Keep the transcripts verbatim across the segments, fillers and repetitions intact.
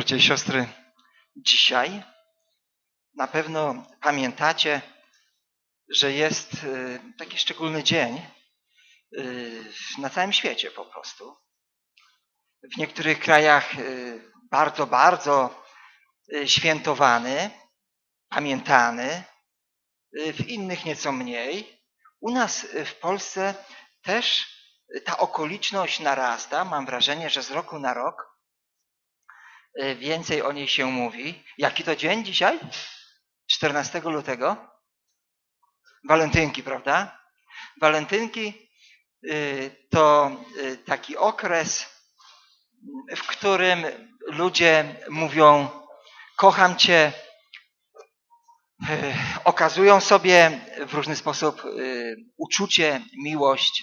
Bracia i siostry, dzisiaj na pewno pamiętacie, że jest taki szczególny dzień na całym świecie po prostu. W niektórych krajach bardzo, bardzo świętowany, pamiętany, w innych nieco mniej. U nas w Polsce też ta okoliczność narasta. Mam wrażenie, że z roku na rok więcej o niej się mówi. Jaki to dzień dzisiaj? czternastego lutego? Walentynki, prawda? Walentynki to taki okres, w którym ludzie mówią: kocham cię, okazują sobie w różny sposób uczucie, miłość.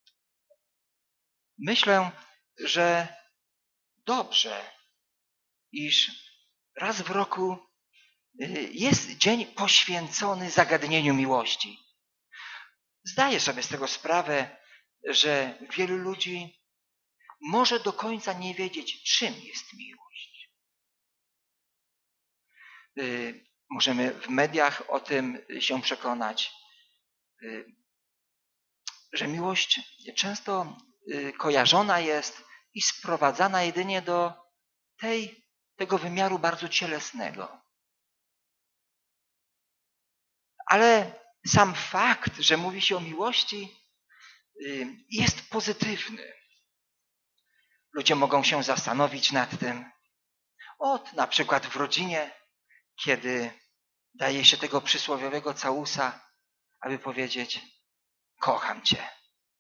Myślę, że dobrze, iż raz w roku jest dzień poświęcony zagadnieniu miłości. Zdaję sobie z tego sprawę, że wielu ludzi może do końca nie wiedzieć, czym jest miłość. Możemy w mediach o tym się przekonać, że miłość często kojarzona jest i sprowadzana jedynie do tej, tego wymiaru bardzo cielesnego. Ale sam fakt, że mówi się o miłości, jest pozytywny. Ludzie mogą się zastanowić nad tym. Ot, na przykład w rodzinie, kiedy daje się tego przysłowiowego całusa, aby powiedzieć: kocham cię.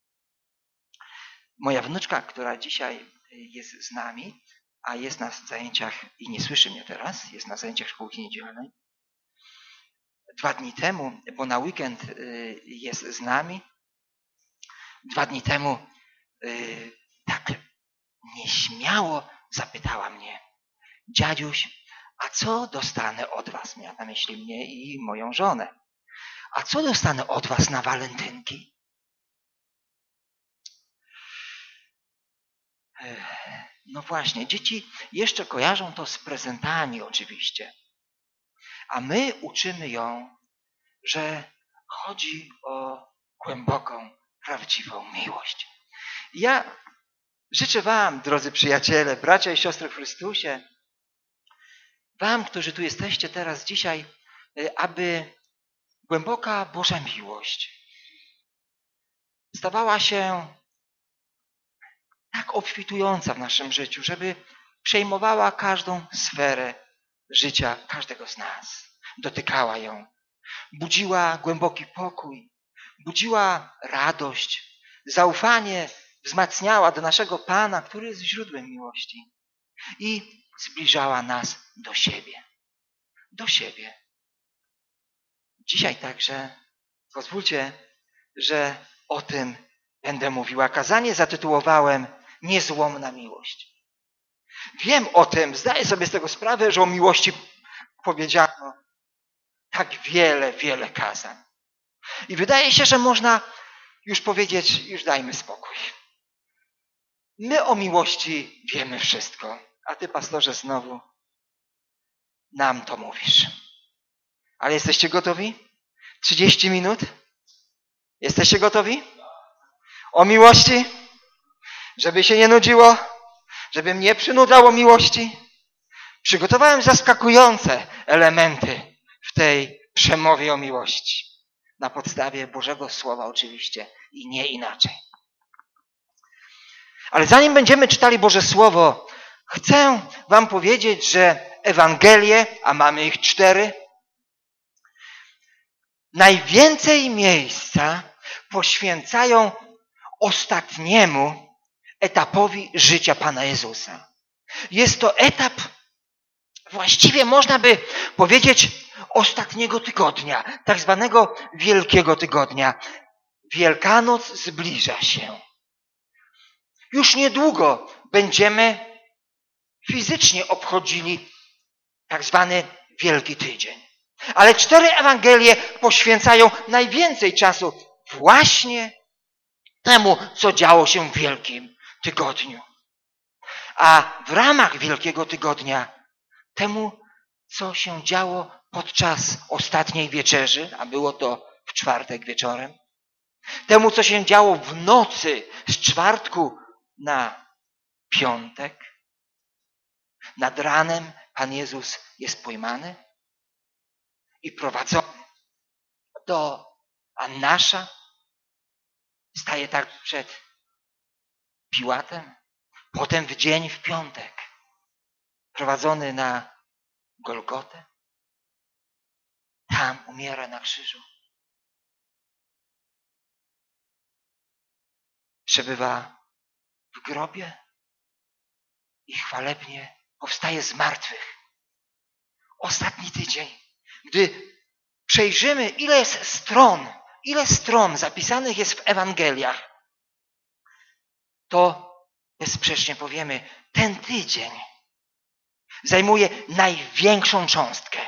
Moja wnuczka, która dzisiaj jest z nami, a jest na zajęciach i nie słyszy mnie teraz, jest na zajęciach szkółki niedzielnej. Dwa dni temu, bo na weekend jest z nami, dwa dni temu tak nieśmiało zapytała mnie: dziadziuś, a co dostanę od was? Miała na myśli mnie i moją żonę. A co dostanę od was na walentynki? No właśnie, dzieci jeszcze kojarzą to z prezentami oczywiście. A my uczymy ją, że chodzi o głęboką, prawdziwą miłość. Ja życzę wam, drodzy przyjaciele, bracia i siostry w Chrystusie, wam, którzy tu jesteście teraz dzisiaj, aby głęboka Boża miłość stawała się tak obfitująca w naszym życiu, żeby przejmowała każdą sferę życia każdego z nas. Dotykała ją, budziła głęboki pokój, budziła radość, zaufanie, wzmacniała do naszego Pana, który jest źródłem miłości, i zbliżała nas do siebie. Do siebie. Dzisiaj także pozwólcie, że o tym będę mówiła. Kazanie zatytułowałem Niezłomna miłość. Wiem o tym, zdaję sobie z tego sprawę, że o miłości powiedziano tak wiele, wiele kazań. I wydaje się, że można już powiedzieć: już dajmy spokój. My o miłości wiemy wszystko, a ty, pastorze, znowu nam to mówisz. Ale jesteście gotowi? trzydzieści minut? Jesteście gotowi? O miłości? Żeby się nie nudziło? Żebym nie przynudzał o miłości? Przygotowałem zaskakujące elementy w tej przemowie o miłości. Na podstawie Bożego Słowa oczywiście i nie inaczej. Ale zanim będziemy czytali Boże Słowo, chcę wam powiedzieć, że Ewangelie, a mamy ich cztery, najwięcej miejsca poświęcają ostatniemu etapowi życia Pana Jezusa. Jest to etap, właściwie można by powiedzieć, ostatniego tygodnia, tak zwanego Wielkiego Tygodnia. Wielkanoc zbliża się. Już niedługo będziemy fizycznie obchodzili tak zwany Wielki Tydzień. Ale cztery Ewangelie poświęcają najwięcej czasu właśnie temu, co działo się w Wielkim Tygodniu. A w ramach Wielkiego Tygodnia temu, co się działo podczas ostatniej wieczerzy, a było to w czwartek wieczorem, temu, co się działo w nocy z czwartku na piątek. Nad ranem Pan Jezus jest pojmany i prowadzony do Annasza. Staje tak przed Piłatem. Potem w dzień, w piątek, prowadzony na Golgotę. Tam umiera na krzyżu. Przebywa w grobie i chwalebnie powstaje z martwych. Ostatni tydzień, gdy przejrzymy, ile jest stron, ile stron zapisanych jest w Ewangeliach, to bezsprzecznie powiemy, ten tydzień zajmuje największą cząstkę.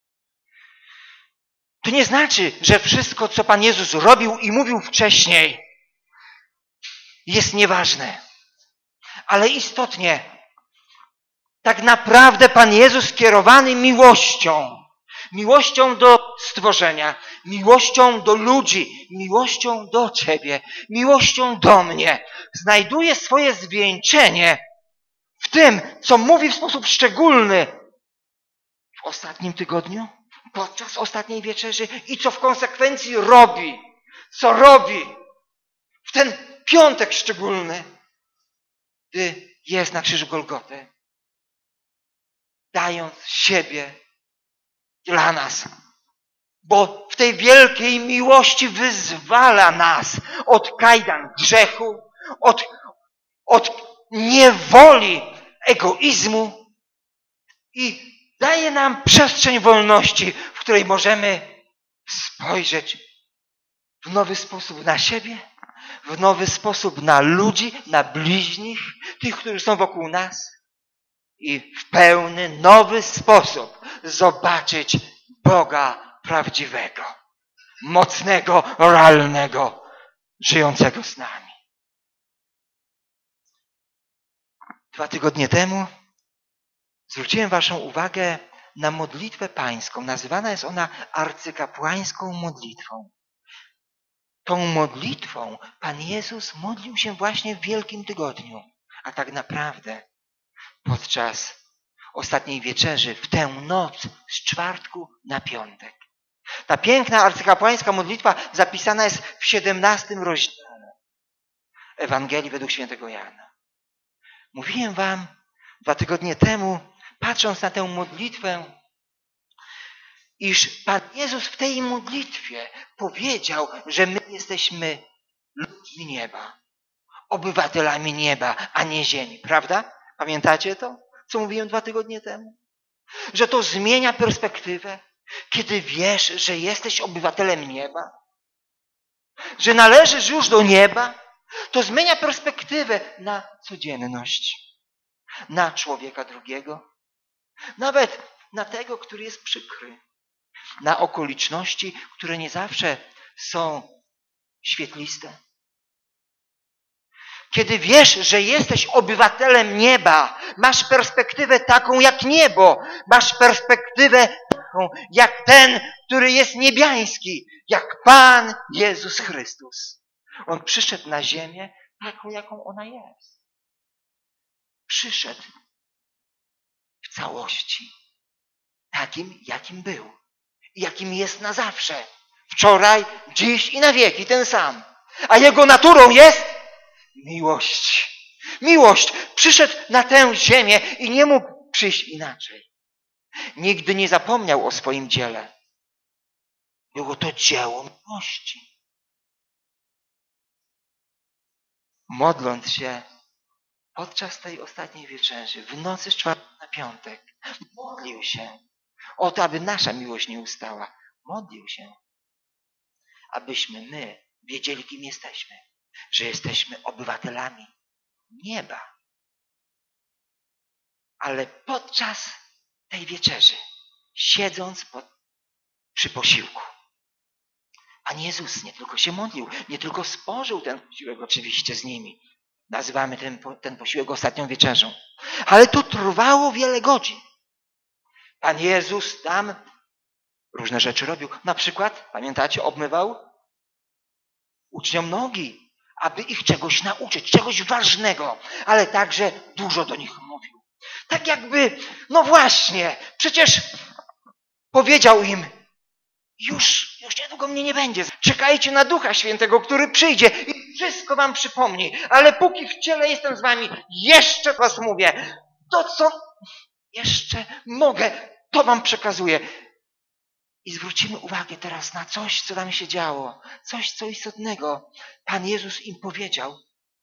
To nie znaczy, że wszystko, co Pan Jezus robił i mówił wcześniej, jest nieważne. Ale istotnie, tak naprawdę Pan Jezus kierowany miłością, miłością do stworzenia, miłością do ludzi, miłością do Ciebie, miłością do mnie, znajduje swoje zwieńczenie w tym, co mówi w sposób szczególny w ostatnim tygodniu, podczas ostatniej wieczerzy i co w konsekwencji robi, co robi w ten piątek szczególny, gdy jest na krzyżu Golgoty, dając siebie dla nas. Bo w tej wielkiej miłości wyzwala nas od kajdan grzechu, od, od niewoli egoizmu i daje nam przestrzeń wolności, w której możemy spojrzeć w nowy sposób na siebie, w nowy sposób na ludzi, na bliźnich, tych, którzy są wokół nas i w pełny nowy sposób zobaczyć Boga prawdziwego, mocnego, realnego, żyjącego z nami. Dwa tygodnie temu zwróciłem waszą uwagę na modlitwę pańską. Nazywana jest ona arcykapłańską modlitwą. Tą modlitwą Pan Jezus modlił się właśnie w Wielkim Tygodniu, a tak naprawdę podczas ostatniej wieczerzy, w tę noc z czwartku na piątek. Ta piękna arcykapłańska modlitwa zapisana jest w siedemnastym rozdziale Ewangelii według świętego Jana. Mówiłem wam dwa tygodnie temu, patrząc na tę modlitwę, iż Pan Jezus w tej modlitwie powiedział, że my jesteśmy ludźmi nieba, obywatelami nieba, a nie ziemi. Prawda? Pamiętacie to, co mówiłem dwa tygodnie temu? Że to zmienia perspektywę, kiedy wiesz, że jesteś obywatelem nieba, że należysz już do nieba, to zmienia perspektywę na codzienność, na człowieka drugiego, nawet na tego, który jest przykry, na okoliczności, które nie zawsze są świetliste. Kiedy wiesz, że jesteś obywatelem nieba, masz perspektywę taką jak niebo, masz perspektywę taką jak ten, który jest niebiański, jak Pan Jezus Chrystus. On przyszedł na ziemię taką, jaką ona jest. Przyszedł w całości, takim, jakim był. Jakim jest na zawsze. Wczoraj, dziś i na wieki ten sam. A jego naturą jest miłość. Miłość. Przyszedł na tę ziemię i nie mógł przyjść inaczej. Nigdy nie zapomniał o swoim dziele. Było to dzieło miłości. Modląc się podczas tej ostatniej wieczerzy, w nocy z czwartku na piątek, modlił się o to, aby nasza miłość nie ustała. Modlił się, abyśmy my wiedzieli, kim jesteśmy. Że jesteśmy obywatelami nieba. Ale podczas tej wieczerzy, siedząc pod, przy posiłku, Pan Jezus nie tylko się modlił, nie tylko spożył ten posiłek oczywiście z nimi. Nazywamy ten, ten posiłek ostatnią wieczerzą. Ale to trwało wiele godzin. Pan Jezus tam różne rzeczy robił. Na przykład, pamiętacie, obmywał uczniom nogi, aby ich czegoś nauczyć, czegoś ważnego, ale także dużo do nich mówił. Tak jakby, no właśnie, przecież powiedział im, już, już niedługo mnie nie będzie. Czekajcie na Ducha Świętego, który przyjdzie i wszystko wam przypomni. Ale póki w ciele jestem z wami, jeszcze was mówię. To, co jeszcze mogę, to wam przekazuję. I zwrócimy uwagę teraz na coś, co tam się działo. Coś, co istotnego Pan Jezus im powiedział.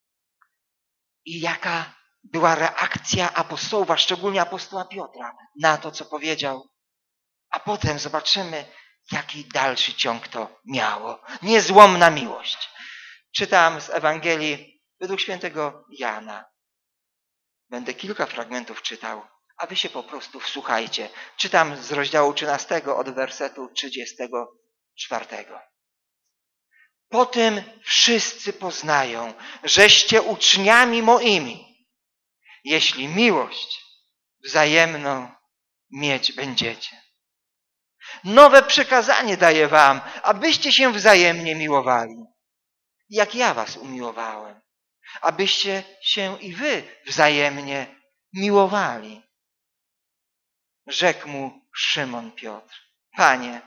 I jaka była reakcja apostołów, a szczególnie apostoła Piotra, na to, co powiedział. A potem zobaczymy, jaki dalszy ciąg to miało. Niezłomna miłość. Czytam z Ewangelii według świętego Jana. Będę kilka fragmentów czytał, a wy się po prostu wsłuchajcie. Czytam z rozdziału trzynastego od wersetu trzydziestego czwartego. Potem wszyscy poznają, żeście uczniami moimi, jeśli miłość wzajemną mieć będziecie. Nowe przykazanie daję wam, abyście się wzajemnie miłowali, jak ja was umiłowałem, abyście się i wy wzajemnie miłowali. Rzekł mu Szymon Piotr: Panie,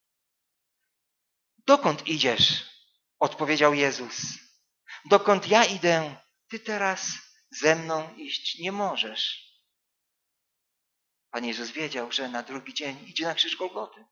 dokąd idziesz? Odpowiedział Jezus: dokąd ja idę, ty teraz ze mną iść nie możesz. Pan Jezus wiedział, że na drugi dzień idzie na krzyż Golgoty.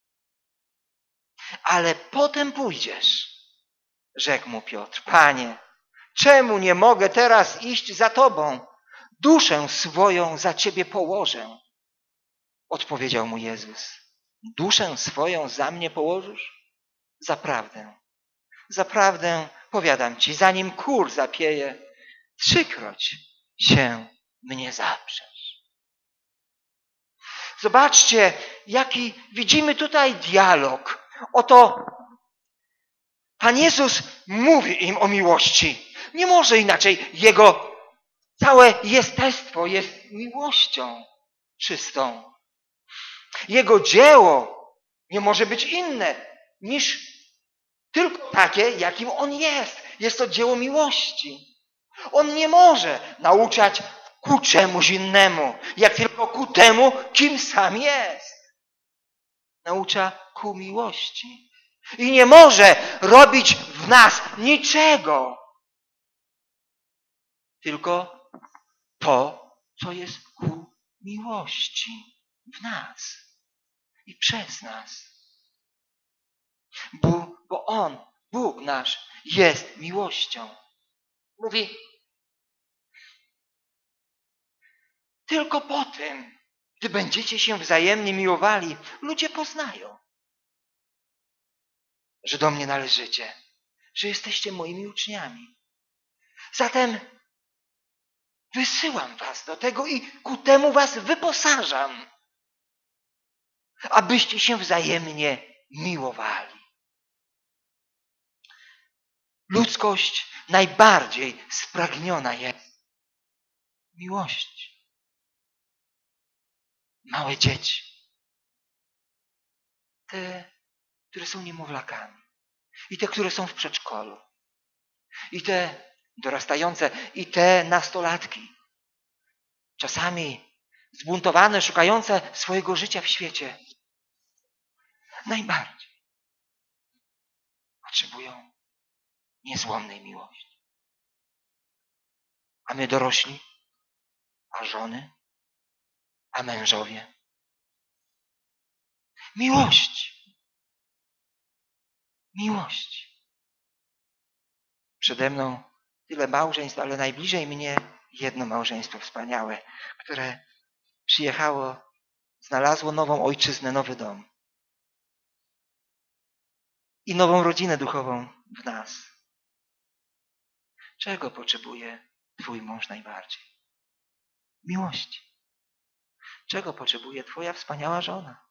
Ale potem pójdziesz, rzekł mu Piotr. Panie, czemu nie mogę teraz iść za Tobą? Duszę swoją za Ciebie położę. Odpowiedział mu Jezus. Duszę swoją za mnie położysz? Zaprawdę, zaprawdę powiadam Ci, zanim kur zapieje, trzykroć się mnie zaprzesz. Zobaczcie, jaki widzimy tutaj dialog. Oto Pan Jezus mówi im o miłości. Nie może inaczej. Jego całe jestestwo jest miłością czystą. Jego dzieło nie może być inne niż tylko takie, jakim on jest. Jest to dzieło miłości. On nie może nauczać ku czemuś innemu, jak tylko ku temu, kim sam jest. Naucza ku miłości. I nie może robić w nas niczego, tylko to, co jest ku miłości w nas i przez nas. Bóg, bo On, Bóg nasz, jest miłością. Mówi, tylko po tym, gdy będziecie się wzajemnie miłowali, ludzie poznają, że do mnie należycie, że jesteście moimi uczniami. Zatem wysyłam was do tego i ku temu was wyposażam, abyście się wzajemnie miłowali. Ludzkość najbardziej spragniona jest miłości. Małe dzieci, te, które są niemowlakami, i te, które są w przedszkolu, i te dorastające, i te nastolatki, czasami zbuntowane, szukające swojego życia w świecie, najbardziej potrzebują niezłomnej miłości. A my dorośli, a żony, a mężowie. Miłość. Miłość. Przede mną tyle małżeństw, ale najbliżej mnie jedno małżeństwo wspaniałe, które przyjechało, znalazło nową ojczyznę, nowy dom. I nową rodzinę duchową w nas. Czego potrzebuje twój mąż najbardziej? Miłości. Czego potrzebuje twoja wspaniała żona?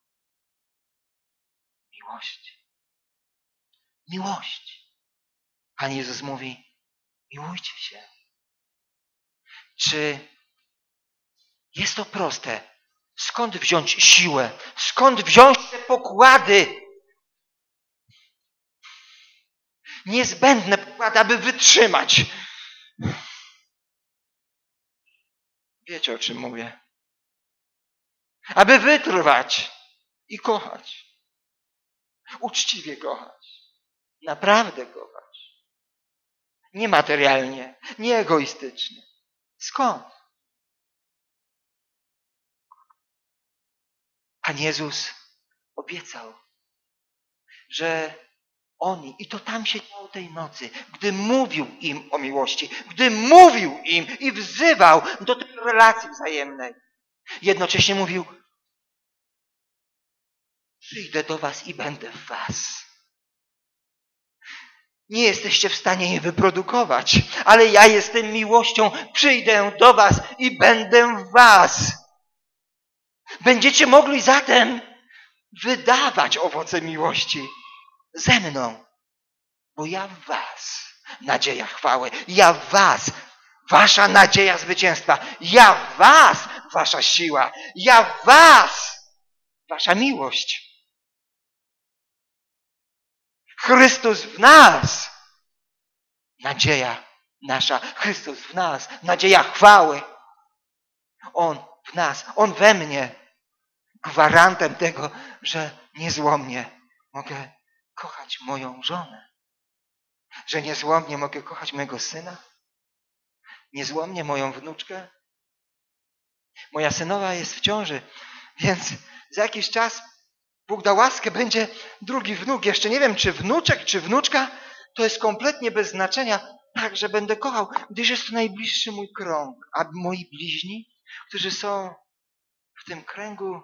Miłości. Miłości. Pan Jezus mówi, miłujcie się. Czy jest to proste Skąd wziąć siłę? Skąd wziąć te pokłady? Niezbędne pokłady, aby wytrzymać. Wiecie, o czym mówię. Aby wytrwać i kochać. Uczciwie kochać. Naprawdę kochać. Niematerialnie, nie egoistycznie. Skąd? Pan Jezus obiecał, że oni, i to tam się działo tej nocy, gdy mówił im o miłości, gdy mówił im i wzywał do tej relacji wzajemnej, jednocześnie mówił: przyjdę do was i będę w was. Nie jesteście w stanie je wyprodukować, ale ja jestem miłością, przyjdę do was i będę w was. Będziecie mogli zatem wydawać owoce miłości ze mną, bo ja w was nadzieja chwały, ja w was wasza nadzieja zwycięstwa, ja w was wasza siła, ja w was wasza miłość. Chrystus w nas, nadzieja nasza, Chrystus w nas, nadzieja chwały. On w nas, On we mnie, gwarantem tego, że niezłomnie mogę kochać moją żonę, że niezłomnie mogę kochać mojego syna, niezłomnie moją wnuczkę. Moja synowa jest w ciąży, więc za jakiś czas Bóg da łaskę, będzie drugi wnuk. Jeszcze nie wiem, czy wnuczek, czy wnuczka. To jest kompletnie bez znaczenia. Także będę kochał, gdyż jest to najbliższy mój krąg. A moi bliźni, którzy są w tym kręgu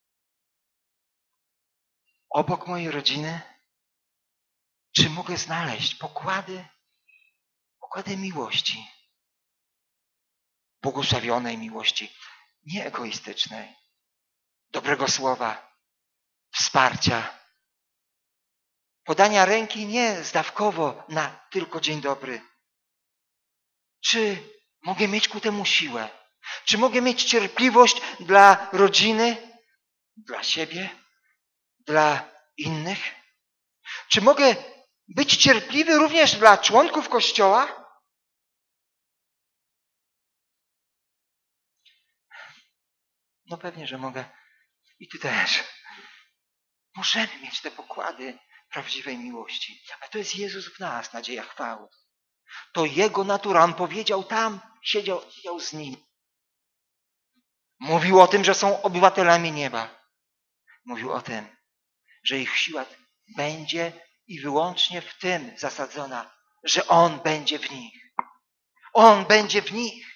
obok mojej rodziny, czy mogę znaleźć pokłady, pokłady miłości, błogosławionej miłości, nie egoistycznej, dobrego słowa, wsparcia, podania ręki nie zdawkowo na tylko dzień dobry. Czy mogę mieć ku temu siłę? Czy mogę mieć cierpliwość dla rodziny, dla siebie, dla innych? Czy mogę być cierpliwy również dla członków Kościoła? No pewnie, że mogę. I ty też. Możemy mieć te pokłady prawdziwej miłości. A to jest Jezus w nas, nadzieja chwały. To Jego natura. On powiedział tam, siedział, siedział z nimi. Mówił o tym, że są obywatelami nieba. Mówił o tym, że ich siła będzie i wyłącznie w tym zasadzona, że On będzie w nich. On będzie w nich.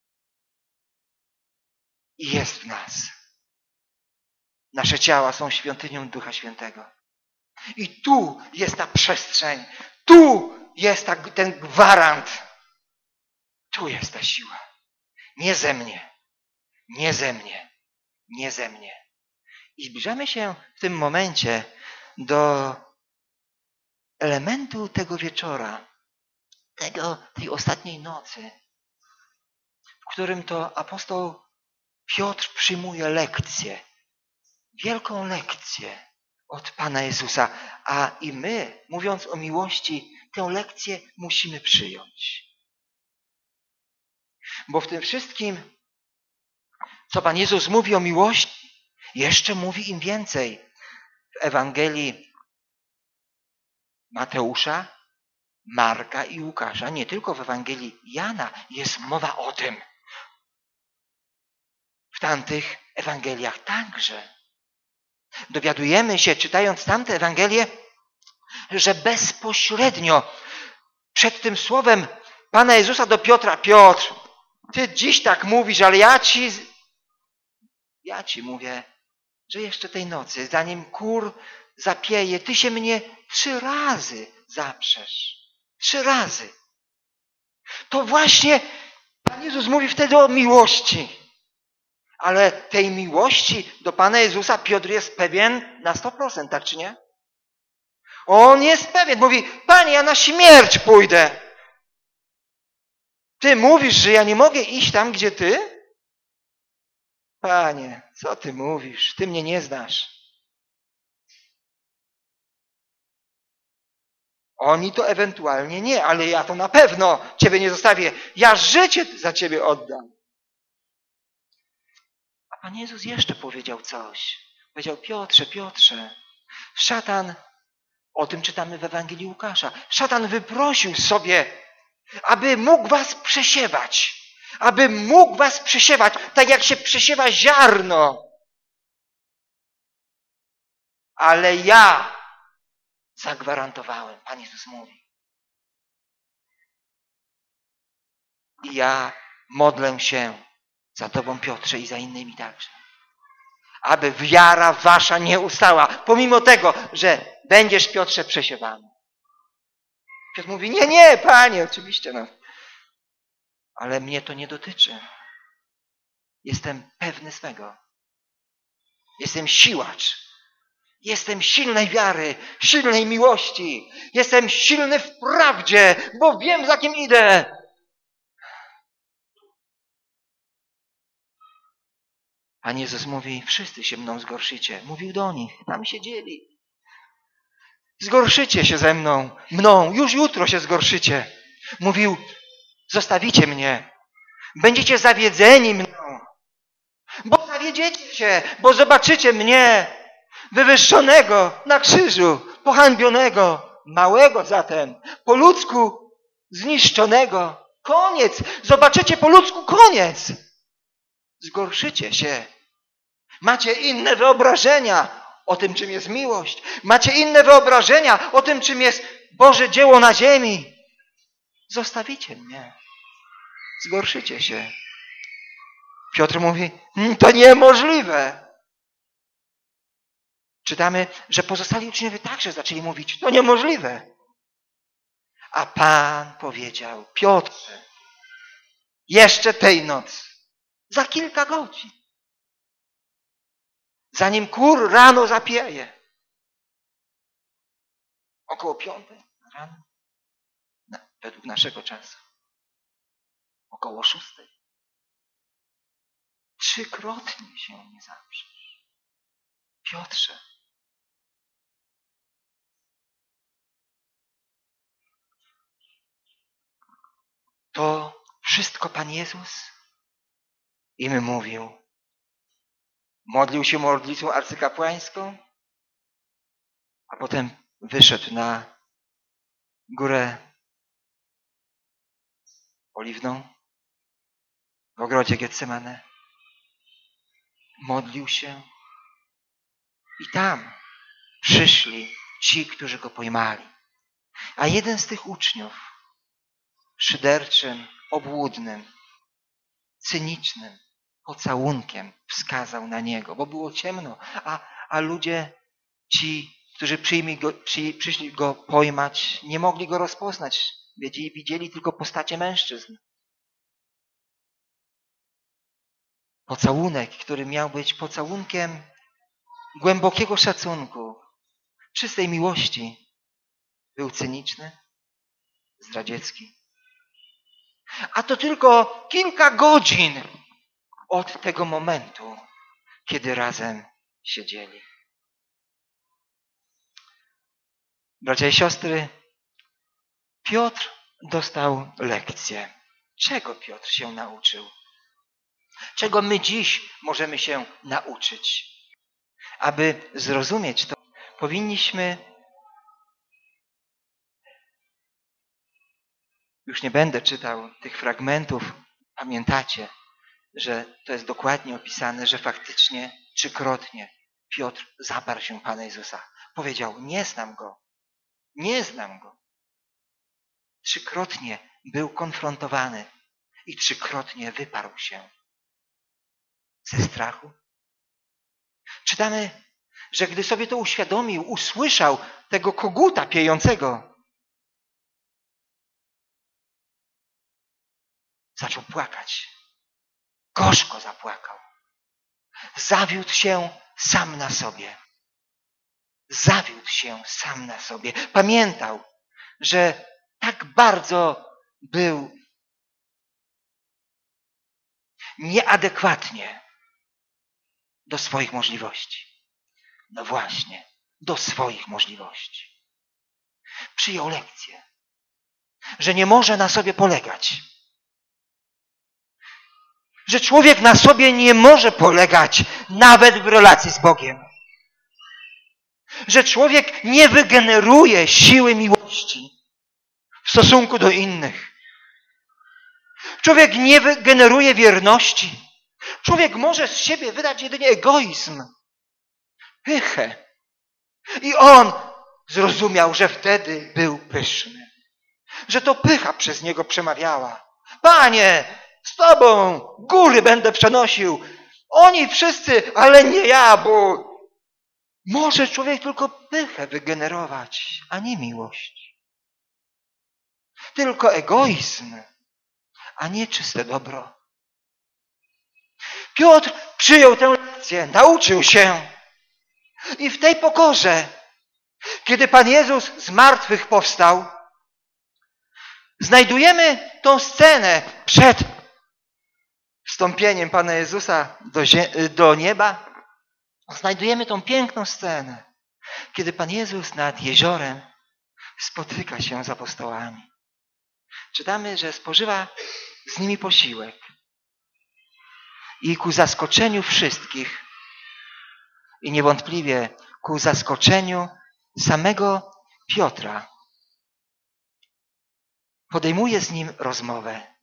I jest w nas. Nasze ciała są świątynią Ducha Świętego. I tu jest ta przestrzeń. Tu jest ta, ten gwarant. Tu jest ta siła. Nie ze mnie. Nie ze mnie. Nie ze mnie. I zbliżamy się w tym momencie do elementu tego wieczora, tego, tej ostatniej nocy, w którym to apostoł Piotr przyjmuje lekcję. Wielką lekcję od Pana Jezusa. A i my, mówiąc o miłości, tę lekcję musimy przyjąć. Bo w tym wszystkim, co Pan Jezus mówi o miłości, jeszcze mówi im więcej. W Ewangelii Mateusza, Marka i Łukasza, nie tylko w Ewangelii Jana jest mowa o tym. W tamtych Ewangeliach także. Dowiadujemy się, czytając tamte Ewangelie, że bezpośrednio przed tym słowem Pana Jezusa do Piotra: Piotr, ty dziś tak mówisz, ale ja ci, ja ci mówię, że jeszcze tej nocy, zanim kur zapieje, ty się mnie trzy razy zaprzesz. Trzy razy. To właśnie Pan Jezus mówi wtedy o miłości. Ale tej miłości do Pana Jezusa Piotr jest pewien na sto procent, tak czy nie? On jest pewien. Mówi: Panie, ja na śmierć pójdę. Ty mówisz, że ja nie mogę iść tam, gdzie ty? Panie, co Ty mówisz? Ty mnie nie znasz. Oni to ewentualnie nie, ale ja to na pewno Ciebie nie zostawię. Ja życie za Ciebie oddam. A Pan Jezus jeszcze powiedział coś. Powiedział: Piotrze, Piotrze, szatan, o tym czytamy w Ewangelii Łukasza, szatan wyprosił sobie, aby mógł was przesiewać. Aby mógł was przesiewać, tak jak się przesiewa ziarno. Ale ja zagwarantowałem, Pan Jezus mówi. I ja modlę się za Tobą, Piotrze, i za innymi także. Aby wiara wasza nie ustała, pomimo tego, że będziesz, Piotrze, przesiewany. Piotr mówi: nie, nie, Panie, oczywiście, no. Ale mnie to nie dotyczy. Jestem pewny swego. Jestem siłacz. Jestem silnej wiary, silnej miłości. Jestem silny w prawdzie, bo wiem, za kim idę. Pan Jezus mówi: wszyscy się mną zgorszycie. Mówił do nich, tam siedzieli. Zgorszycie się ze mną, mną, już jutro się zgorszycie. Mówił: zostawicie mnie. Będziecie zawiedzeni mną. Bo zawiedziecie się, bo zobaczycie mnie wywyższonego na krzyżu, pohańbionego, małego zatem, po ludzku zniszczonego. Koniec. Zobaczycie po ludzku koniec. Zgorszycie się. Macie inne wyobrażenia o tym, czym jest miłość. Macie inne wyobrażenia o tym, czym jest Boże dzieło na ziemi. Zostawicie mnie. Zgorszycie się. Piotr mówi: to niemożliwe. Czytamy, że pozostali uczniowie także zaczęli mówić: to niemożliwe. A Pan powiedział: Piotrze, jeszcze tej nocy, za kilka godzin, zanim kur rano zapieje, około piątej rano, według naszego czasu, około szóstej, trzykrotnie się nie zaprzesz. Piotrze, to wszystko Pan Jezus im mówił. Modlił się modlitwą arcykapłańską, a potem wyszedł na górę Oliwną w ogrodzie Getsemane. Modlił się i tam przyszli ci, którzy go pojmali. A jeden z tych uczniów, szyderczym, obłudnym, cynicznym pocałunkiem wskazał na niego, bo było ciemno, a, a ludzie ci, którzy przyjmij go, przy, przyszli go pojmać, nie mogli go rozpoznać. Widzieli, widzieli tylko postacie mężczyzn. Pocałunek, który miał być pocałunkiem głębokiego szacunku, czystej miłości, był cyniczny, zdradziecki. A to tylko kilka godzin od tego momentu, kiedy razem siedzieli. Bracia i siostry, Piotr dostał lekcję. Czego Piotr się nauczył? Czego my dziś możemy się nauczyć? Aby zrozumieć to, powinniśmy, już nie będę czytał tych fragmentów, pamiętacie, że to jest dokładnie opisane, że faktycznie trzykrotnie Piotr zaparł się Pana Jezusa. Powiedział: nie znam Go, nie znam Go. Trzykrotnie był konfrontowany i trzykrotnie wyparł się ze strachu. Czytamy, że gdy sobie to uświadomił, usłyszał tego koguta piejącego, zaczął płakać. Gorzko zapłakał. Zawiódł się sam na sobie. Zawiódł się sam na sobie. Pamiętał, że tak bardzo był nieadekwatnie do swoich możliwości. No właśnie, do swoich możliwości. Przyjął lekcję, że nie może na sobie polegać. Że człowiek na sobie nie może polegać nawet w relacji z Bogiem. Że człowiek nie wygeneruje siły miłości w stosunku do innych. Człowiek nie wygeneruje wierności. Człowiek może z siebie wydać jedynie egoizm, pychę. I on zrozumiał, że wtedy był pyszny. Że to pycha przez niego przemawiała. Panie, z Tobą góry będę przenosił. Oni wszyscy, ale nie ja, bo może człowiek tylko pychę wygenerować, a nie miłość. Tylko egoizm, a nie czyste dobro. Piotr przyjął tę lekcję, nauczył się. I w tej pokorze, kiedy Pan Jezus z martwych powstał, znajdujemy tą scenę przed wstąpieniem Pana Jezusa do, do nieba. Znajdujemy tą piękną scenę, kiedy Pan Jezus nad jeziorem spotyka się z apostołami. Czytamy, że spożywa z nimi posiłek. I ku zaskoczeniu wszystkich, i niewątpliwie ku zaskoczeniu samego Piotra, podejmuje z nim rozmowę.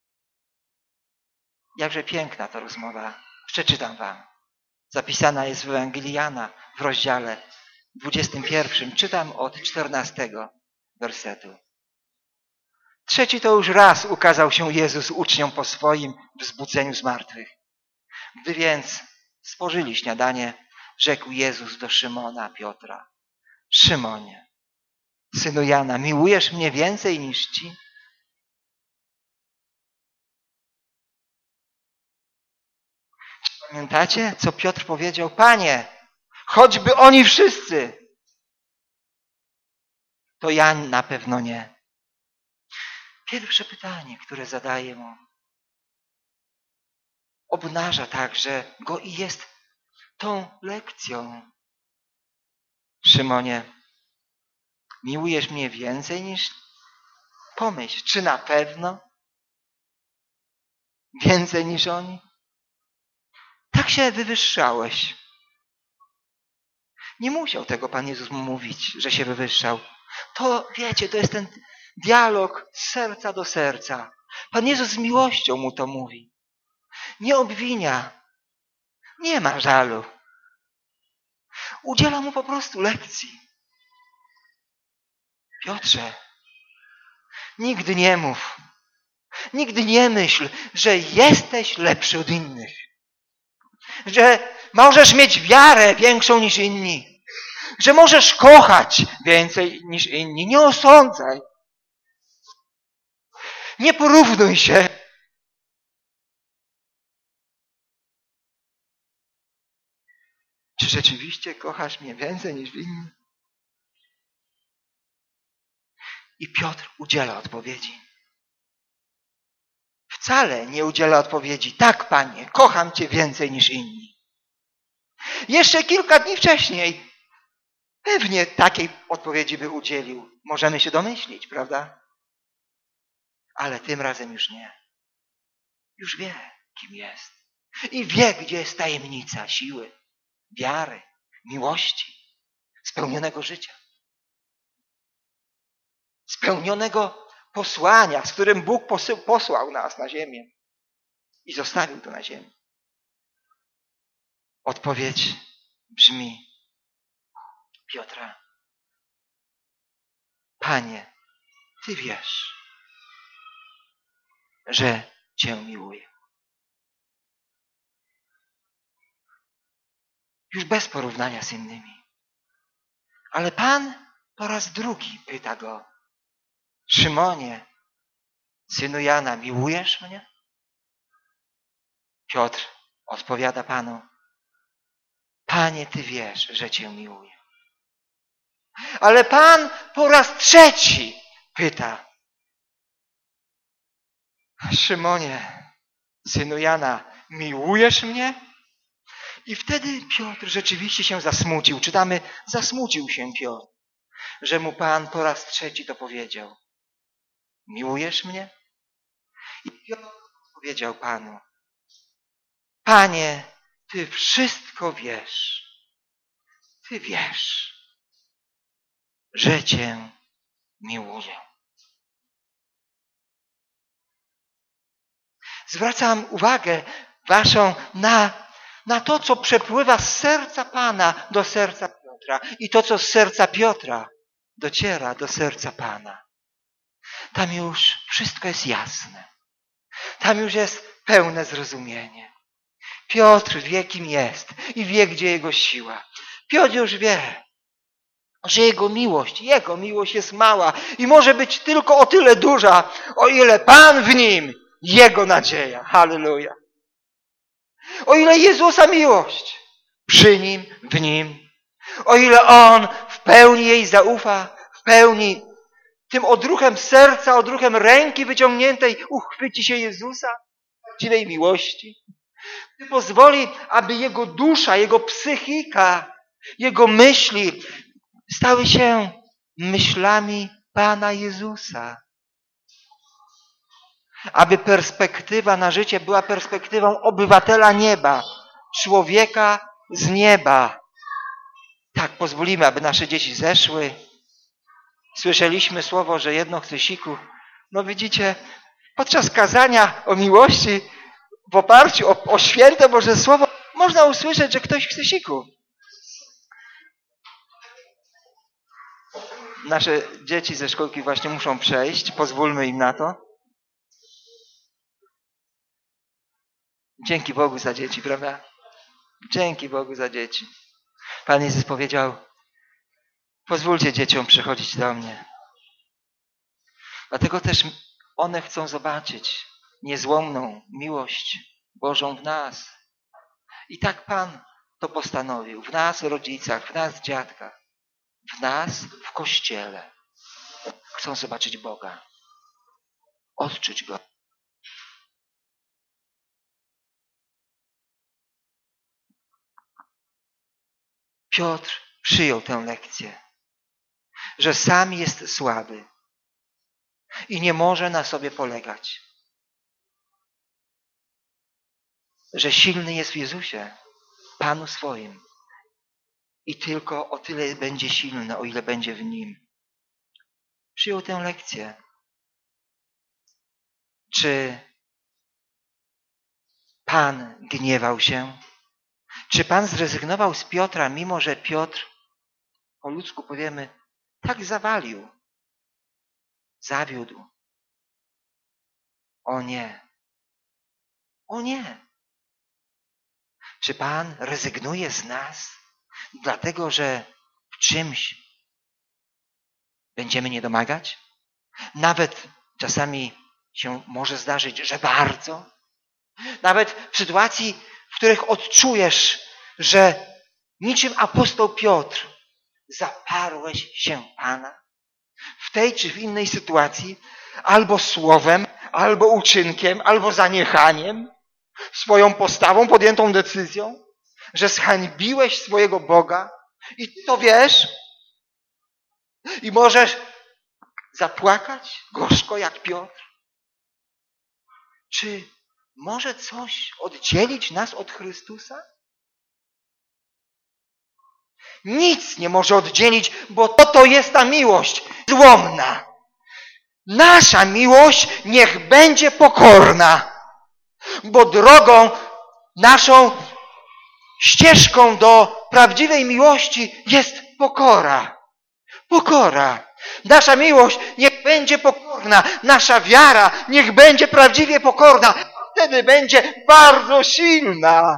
Jakże piękna ta rozmowa. Przeczytam wam. Zapisana jest w Ewangelii Jana w rozdziale dwudziestym pierwszym. Czytam od czternastego wersetu. Trzeci to już raz ukazał się Jezus uczniom po swoim wzbudzeniu z martwych. Gdy więc spożyli śniadanie, rzekł Jezus do Szymona Piotra: Szymonie, synu Jana, miłujesz mnie więcej niż ci? Pamiętacie, co Piotr powiedział? Panie, choćby oni wszyscy, to ja na pewno nie. Pierwsze pytanie, które zadaję mu, obnaża także go i jest tą lekcją. Szymonie, miłujesz mnie więcej niż... Pomyśl, czy na pewno więcej niż oni? Tak się wywyższałeś. Nie musiał tego Pan Jezus mu mówić, że się wywyższał. To, wiecie, to jest ten dialog z serca do serca. Pan Jezus z miłością mu to mówi. Nie obwinia. Nie ma żalu. Udziela mu po prostu lekcji. Piotrze, nigdy nie mów, nigdy nie myśl, że jesteś lepszy od innych. Że możesz mieć wiarę większą niż inni. Że możesz kochać więcej niż inni. Nie osądzaj. Nie porównuj się. Czy rzeczywiście kochasz mnie więcej niż inni? I Piotr udziela odpowiedzi. Wcale nie udziela odpowiedzi. Tak, Panie, kocham Cię więcej niż inni. Jeszcze kilka dni wcześniej pewnie takiej odpowiedzi by udzielił. Możemy się domyślić, prawda? Ale tym razem już nie. Już wie, kim jest. I wie, gdzie jest tajemnica siły, wiary, miłości, spełnionego życia. Spełnionego posłania, z którym Bóg posłał nas na ziemię i zostawił to na ziemi. Odpowiedź brzmi Piotra: Panie, Ty wiesz, że Cię miłuję. Już bez porównania z innymi. Ale Pan po raz drugi pyta go: Szymonie, synu Jana, miłujesz mnie? Piotr odpowiada Panu: Panie, Ty wiesz, że Cię miłuję. Ale Pan po raz trzeci pyta: Szymonie, synu Jana, miłujesz mnie? I wtedy Piotr rzeczywiście się zasmucił. Czytamy, zasmucił się Piotr, że mu Pan po raz trzeci to powiedział. Miłujesz mnie? I Piotr powiedział Panu, Panie, Ty wszystko wiesz. Ty wiesz, że Cię miłuję. Zwracam uwagę Waszą na, na to, co przepływa z serca Pana do serca Piotra i to, co z serca Piotra dociera do serca Pana. Tam już wszystko jest jasne. Tam już jest pełne zrozumienie. Piotr wie, kim jest i wie, gdzie jego siła. Piotr już wie, że jego miłość, jego miłość jest mała i może być tylko o tyle duża, o ile Pan w nim, jego nadzieja. Halleluja. O ile Jezusa miłość przy nim, w nim, o ile On w pełni jej zaufa, w pełni tym odruchem serca, odruchem ręki wyciągniętej uchwyci się Jezusa, prawdziwej miłości. Gdy pozwoli, aby jego dusza, jego psychika, jego myśli stały się myślami Pana Jezusa. Aby perspektywa na życie była perspektywą obywatela nieba, człowieka z nieba. Tak, pozwolimy, aby nasze dzieci zeszły. Słyszeliśmy słowo, że jedno chce siku. No widzicie, podczas kazania o miłości w oparciu o, o święte Boże Słowo można usłyszeć, że ktoś chce siku. Nasze dzieci ze szkołki właśnie muszą przejść. Pozwólmy im na to. Dzięki Bogu za dzieci, prawda? Dzięki Bogu za dzieci. Pan Jezus powiedział, pozwólcie dzieciom przychodzić do mnie. Dlatego też one chcą zobaczyć niezłomną miłość Bożą w nas. I tak Pan to postanowił. W nas, rodzicach, w nas, dziadkach, w nas, w Kościele. Chcą zobaczyć Boga. Odczuć Go. Piotr przyjął tę lekcję, że sam jest słaby i nie może na sobie polegać. Że silny jest w Jezusie, Panu swoim. I tylko o tyle będzie silny, o ile będzie w Nim. Przyjął tę lekcję. Czy Pan gniewał się? Czy Pan zrezygnował z Piotra, mimo że Piotr, po ludzku powiemy, tak zawalił, zawiódł? O nie. O nie. Czy Pan rezygnuje z nas, dlatego że w czymś będziemy nie domagać? Nawet czasami się może zdarzyć, że bardzo. Nawet w sytuacji, w których odczujesz, że niczym apostoł Piotr zaparłeś się Pana. W tej czy w innej sytuacji, albo słowem, albo uczynkiem, albo zaniechaniem, swoją postawą, podjętą decyzją, że zhańbiłeś swojego Boga i ty to wiesz i możesz zapłakać gorzko jak Piotr. Czy może coś oddzielić nas od Chrystusa? Nic nie może oddzielić, bo to, to jest ta miłość złomna. Nasza miłość niech będzie pokorna, bo drogą naszą ścieżką do prawdziwej miłości jest pokora. Pokora. Nasza miłość niech będzie pokorna. Nasza wiara niech będzie prawdziwie pokorna. Wtedy będzie bardzo silna.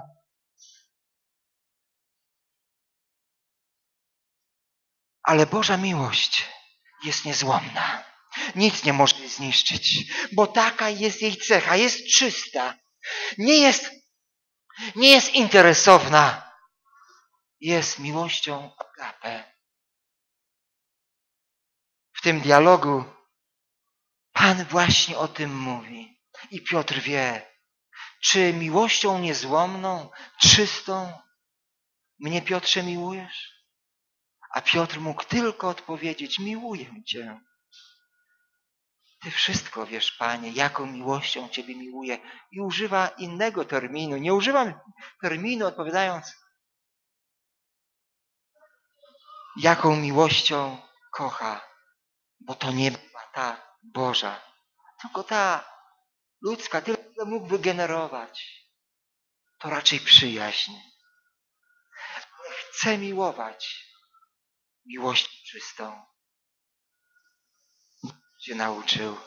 Ale Boża miłość jest niezłomna. Nic nie może jej zniszczyć, bo taka jest jej cecha. Jest czysta. Nie jest, nie jest interesowna. Jest miłością agape. W tym dialogu Pan właśnie o tym mówi. I Piotr wie, czy miłością niezłomną, czystą Mnie, Piotrze, miłujesz? A Piotr mógł tylko odpowiedzieć, miłuję Cię. Ty wszystko wiesz, Panie, jaką miłością Ciebie miłuję. I używa innego terminu. Nie używam terminu odpowiadając, jaką miłością kocha. Bo to nie była ta Boża, tylko ta ludzka, tyle mógł wygenerować. To raczej przyjaźń. Chcę miłować miłością czystą. Się nauczył.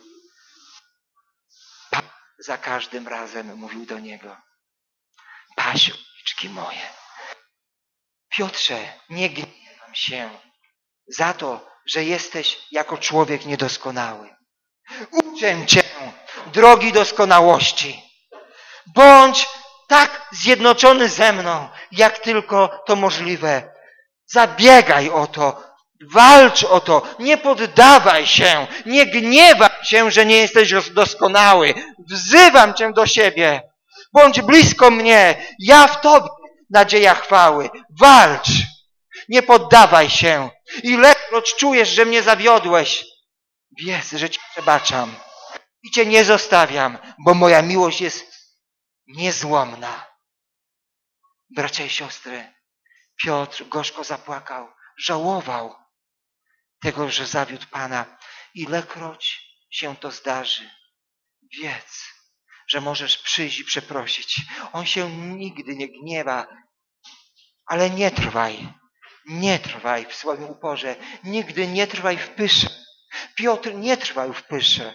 Pan za każdym razem mówił do niego, pasiłeczki moje. Piotrze, nie gniewam się za to, że jesteś jako człowiek niedoskonały. Uczę Cię drogi doskonałości. Bądź tak zjednoczony ze mną, jak tylko to możliwe. Zabiegaj o to. Walcz o to. Nie poddawaj się. Nie gniewaj się, że nie jesteś doskonały. Wzywam Cię do siebie. Bądź blisko mnie. Ja w Tobie nadzieja chwały. Walcz. Nie poddawaj się. Ilekroć czujesz, że mnie zawiodłeś, wiedz, że Cię przebaczam. I Cię nie zostawiam, bo moja miłość jest niezłomna. Bracia i siostry, Piotr gorzko zapłakał, żałował tego, że zawiódł Pana. Ilekroć się to zdarzy, wiedz, że możesz przyjść i przeprosić. On się nigdy nie gniewa, ale nie trwaj, nie trwaj w swoim uporze, nigdy nie trwaj w pysze. Piotr nie trwał w pysze.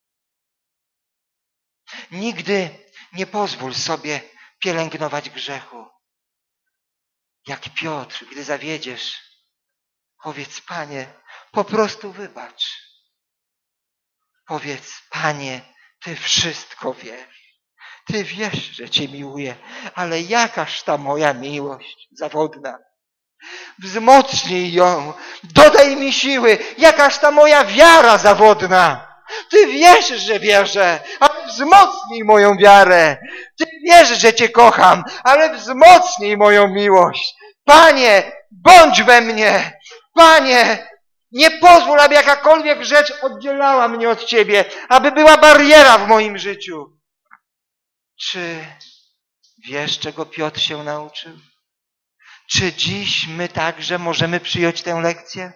Nigdy nie pozwól sobie pielęgnować grzechu. Jak Piotr, gdy zawiedziesz, powiedz, Panie, po prostu wybacz. Powiedz, Panie, Ty wszystko wiesz. Ty wiesz, że Cię miłuję, ale jakaż ta moja miłość zawodna. Wzmocnij ją, dodaj mi siły, jakaż ta moja wiara zawodna. Ty wiesz, że wierzę, ale wzmocnij moją wiarę. Ty wiesz, że Cię kocham, ale wzmocnij moją miłość. Panie, bądź we mnie. Panie, nie pozwól, aby jakakolwiek rzecz oddzielała mnie od Ciebie, aby była bariera w moim życiu. Czy wiesz, czego Piotr się nauczył? Czy dziś my także możemy przyjąć tę lekcję?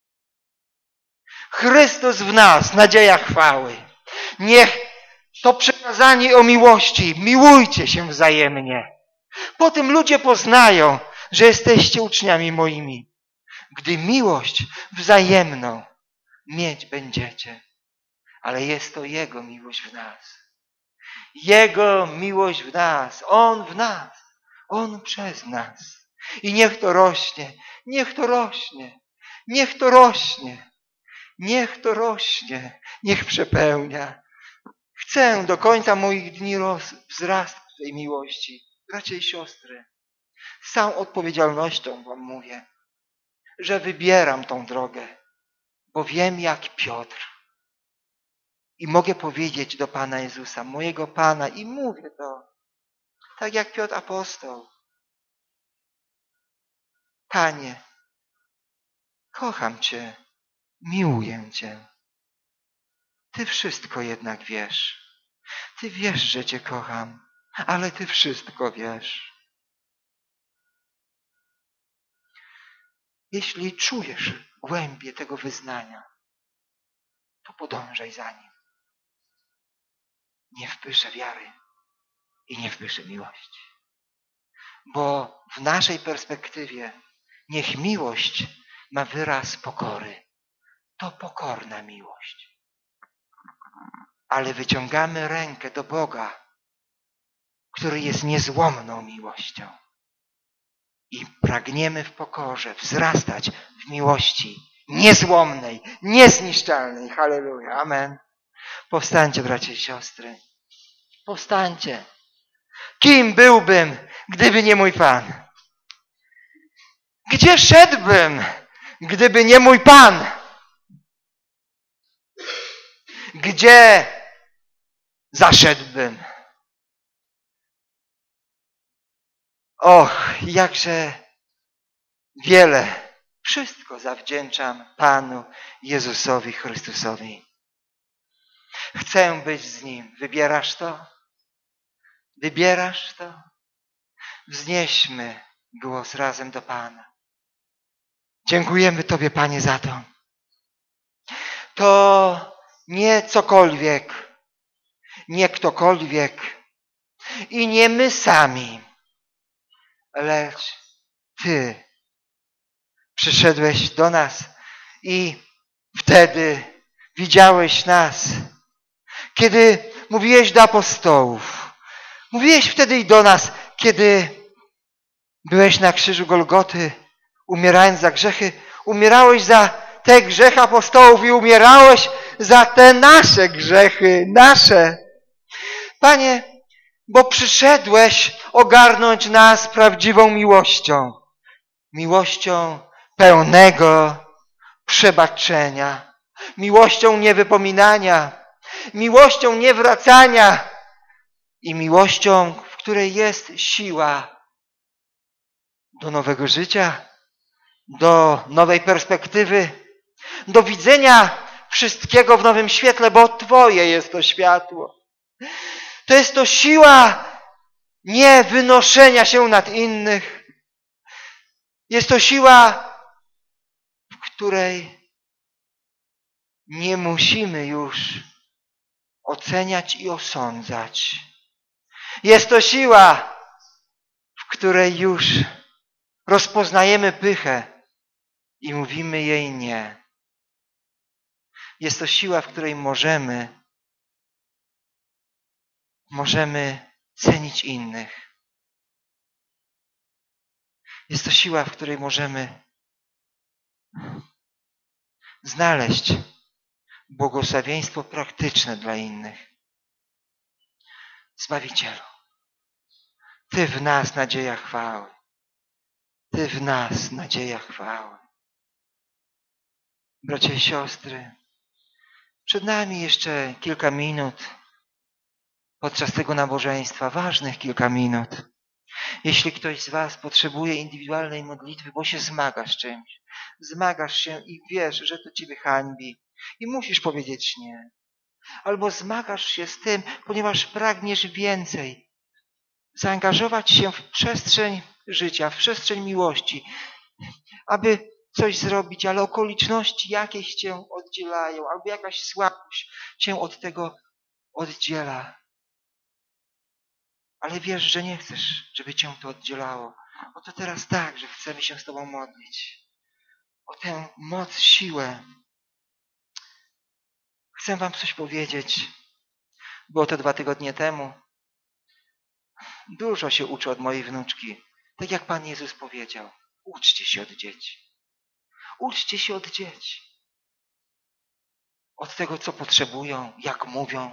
Chrystus w nas, nadzieja chwały. Niech to przekazanie o miłości, miłujcie się wzajemnie. Potem ludzie poznają, że jesteście uczniami moimi. Gdy miłość wzajemną mieć będziecie. Ale jest to Jego miłość w nas. Jego miłość w nas. On w nas. On przez nas. I niech to rośnie. Niech to rośnie. Niech to rośnie. Niech to rośnie. Niech przepełnia. Chcę do końca moich dni roz, wzrastać w tej miłości. Bracia i siostry, z całą odpowiedzialnością wam mówię, że wybieram tą drogę, bo wiem jak Piotr. I mogę powiedzieć do Pana Jezusa, mojego Pana, i mówię to, tak jak Piotr apostoł. Panie, kocham Cię, miłuję Cię. Ty wszystko jednak wiesz. Ty wiesz, że Cię kocham, ale Ty wszystko wiesz. Jeśli czujesz głębię tego wyznania, to podążaj za nim. Nie w pysze wiary i nie w pysze miłości. Bo w naszej perspektywie niech miłość ma wyraz pokory. To pokorna miłość. Ale wyciągamy rękę do Boga, który jest niezłomną miłością. I pragniemy w pokorze wzrastać w miłości niezłomnej, niezniszczalnej. Halleluja. Amen. Powstańcie, bracia i siostry. Powstańcie. Kim byłbym, gdyby nie mój Pan? Gdzie szedłbym, gdyby nie mój Pan? Gdzie zaszedłbym? Och, jakże wiele, wszystko zawdzięczam Panu Jezusowi Chrystusowi. Chcę być z Nim. Wybierasz to? Wybierasz to? Wznieśmy głos razem do Pana. Dziękujemy Tobie, Panie, za to. To nie cokolwiek, nie ktokolwiek i nie my sami, lecz Ty przyszedłeś do nas i wtedy widziałeś nas, kiedy mówiłeś do apostołów. Mówiłeś wtedy i do nas, kiedy byłeś na krzyżu Golgoty, umierając za grzechy. Umierałeś za te grzechy apostołów i umierałeś za te nasze grzechy, nasze. Panie, bo przyszedłeś ogarnąć nas prawdziwą miłością. Miłością pełnego przebaczenia. Miłością niewypominania. Miłością niewracania. I miłością, w której jest siła do nowego życia, do nowej perspektywy, do widzenia wszystkiego w nowym świetle, bo Twoje jest to światło. To jest to siła nie wynoszenia się nad innych. Jest to siła, w której nie musimy już oceniać i osądzać. Jest to siła, w której już rozpoznajemy pychę i mówimy jej nie. Jest to siła, w której możemy, możemy cenić innych. Jest to siła, w której możemy znaleźć błogosławieństwo praktyczne dla innych. Zbawicielu, Ty w nas nadzieja chwały. Ty w nas nadzieja chwały. Bracia i siostry, przed nami jeszcze kilka minut podczas tego nabożeństwa, ważnych kilka minut. Jeśli ktoś z Was potrzebuje indywidualnej modlitwy, bo się zmagasz z czymś, zmagasz się i wiesz, że to Ciebie hańbi i musisz powiedzieć nie. Albo zmagasz się z tym, ponieważ pragniesz więcej. Zaangażować się w przestrzeń życia, w przestrzeń miłości, aby coś zrobić, ale okoliczności jakieś Cię oddzielają, albo jakaś słabość Cię od tego oddziela. Ale wiesz, że nie chcesz, żeby Cię to oddzielało. Oto teraz tak, że chcemy się z Tobą modlić. O tę moc, siłę. Chcę Wam coś powiedzieć. Było to dwa tygodnie temu. Dużo się uczę od mojej wnuczki. Tak jak Pan Jezus powiedział. Uczcie się od dzieci. Uczcie się od dzieci. Od tego, co potrzebują, jak mówią.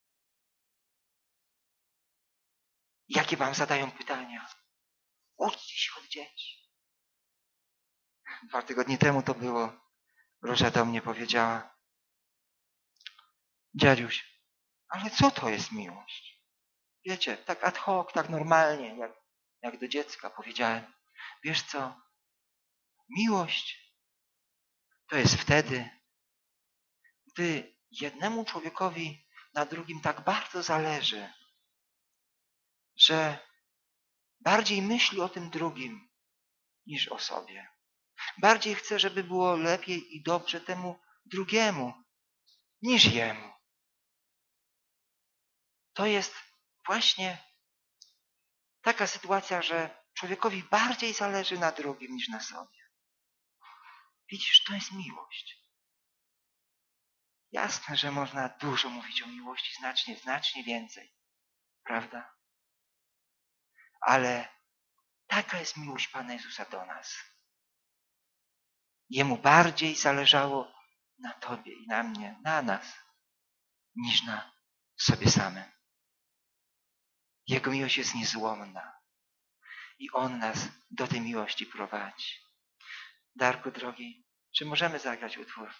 Jakie Wam zadają pytania. Uczcie się od dzieci. Dwa tygodnie temu to było. Róża do mnie powiedziała. Dziaduś, ale co to jest miłość? Wiecie, tak ad hoc, tak normalnie, jak, jak do dziecka powiedziałem. Wiesz co? Miłość to jest wtedy, gdy jednemu człowiekowi na drugim tak bardzo zależy, że bardziej myśli o tym drugim niż o sobie. Bardziej chce, żeby było lepiej i dobrze temu drugiemu niż jemu. To jest właśnie taka sytuacja, że człowiekowi bardziej zależy na drugim niż na sobie. Widzisz, to jest miłość. Jasne, że można dużo mówić o miłości, znacznie, znacznie więcej. Prawda? Ale taka jest miłość Pana Jezusa do nas. Jemu bardziej zależało na Tobie i na mnie, na nas, niż na sobie samym. Jego miłość jest niezłomna. I On nas do tej miłości prowadzi. Darku drogi, czy możemy zagrać utwór?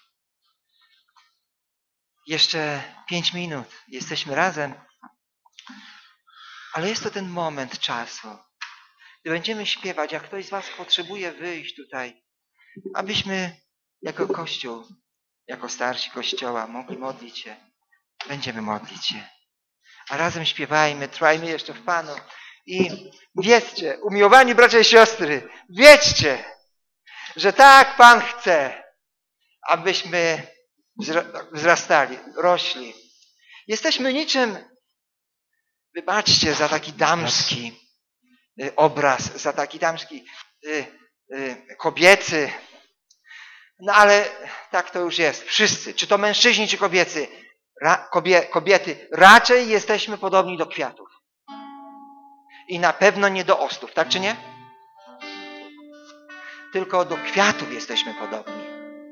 Jeszcze pięć minut. Jesteśmy razem. Ale jest to ten moment czasu, gdy będziemy śpiewać, jak ktoś z was potrzebuje wyjść tutaj, abyśmy jako Kościół, jako starsi Kościoła mogli modlić się, będziemy modlić się. A razem śpiewajmy, trwajmy jeszcze w Panu i wiedzcie, umiłowani bracia i siostry, wiedzcie, że tak Pan chce, abyśmy wzrastali, rośli. Jesteśmy niczym, wybaczcie za taki damski obraz, za taki damski y, y, kobiecy, no ale tak to już jest. Wszyscy, czy to mężczyźni, czy kobiecy, ra, kobie, kobiety, raczej jesteśmy podobni do kwiatów. I na pewno nie do ozdób, tak czy nie? Tylko do kwiatów jesteśmy podobni.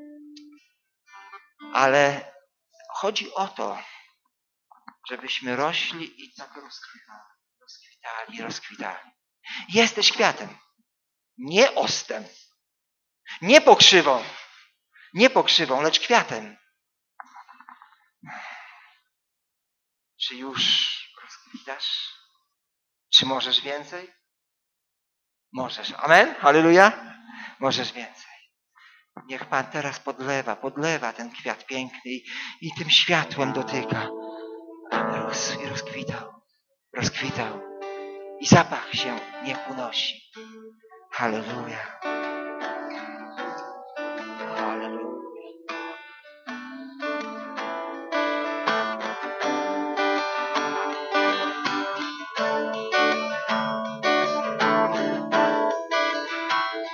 Ale chodzi o to, żebyśmy rośli i tak rozkwitali, rozkwitali, rozkwitali. Jesteś kwiatem, nie ostem, nie pokrzywą, nie pokrzywą, lecz kwiatem. Czy już rozkwitasz? Czy możesz więcej? Możesz. Amen? Halleluja? Możesz więcej. Niech Pan teraz podlewa, podlewa ten kwiat piękny i, i tym światłem dotyka. Roz, I rozkwitał, rozkwitał. I zapach się niech unosi. Halleluja.